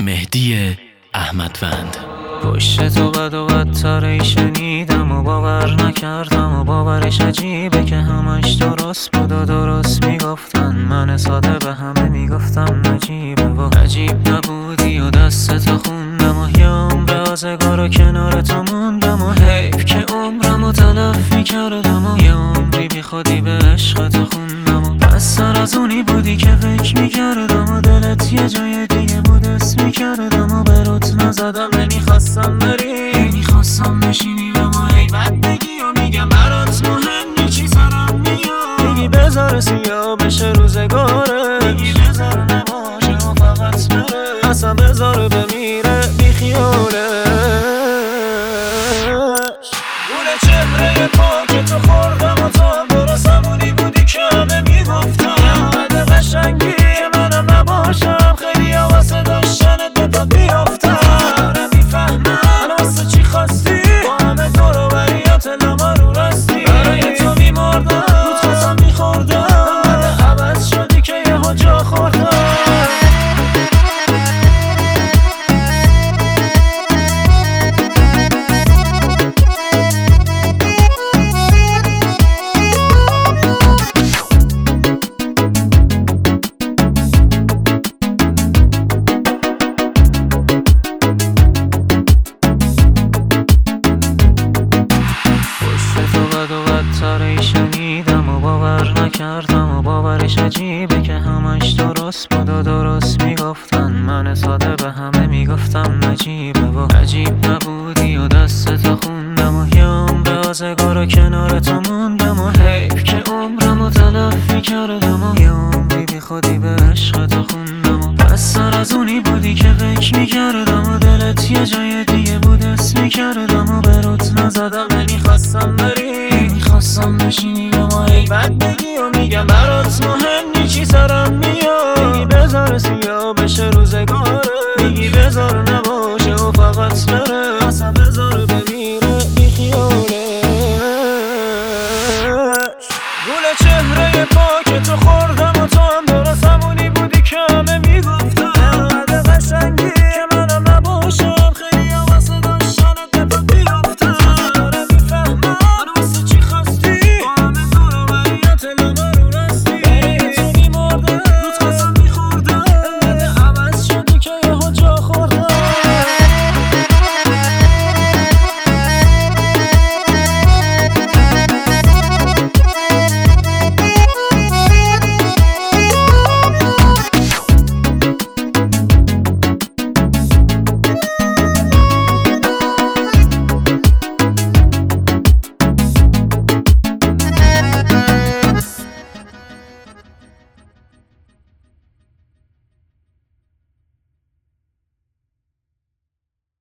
مهدی احمدوند. پشت تو بد و بدتری شنیدم و باور نکردم و باورش عجیبه که همش درست بود و درست میگفتن. من ساده به همه میگفتم نجیبه و عجیب نبودی و دستتو خوندم و یه عمر آزگار و کنار تو موندم و حیف که عمرمو تلف میکردم و یه عمری بی خودی به عشقتو خوندم و پس سر از اونی بودی که فکر میکردم و دلت یه جای دیگه بود اسم میکردم و برات نزدم. نمیخواستم بری، نمیخواستم بشینی به ما عیبت بگی و میگم برات مهم نیچی سرم میاد. میگی بذار سیاه بشه روزگاره، میگی بذار نباشه و فقط بره، اصلا بذار بمیره بی خیالش. گونه چهره پاک تو خوردم و تو هم درست همونی بودی که همه میگفتم. بده قشنگی منم نباشم، خیلی واسه داشتنت به تا بیافتم. شنیدم و باور نکردم و باورش عجیبه که همش درست بود و درست میگفتن. من ساده به همه میگفتم نجیبه و عجیب نبودی و دستتو خوندم و یه عمر آزگار و کنار تو موندم و حیف که عمرمو تلف میکردم و یه عمری بی خودی به عشقتو خوندم و پس سر از اونی بودی که فکر میکردم و دلت یه جای دیگه بود اسم میکردم و برات نزدم. نمیخواستم بری، نمیخواستم بشینی و ما عیبت بگی و میگم برات مهم نیچی سرم میاد. میگی بذار سیاه بشه روزگاره، میگی بذار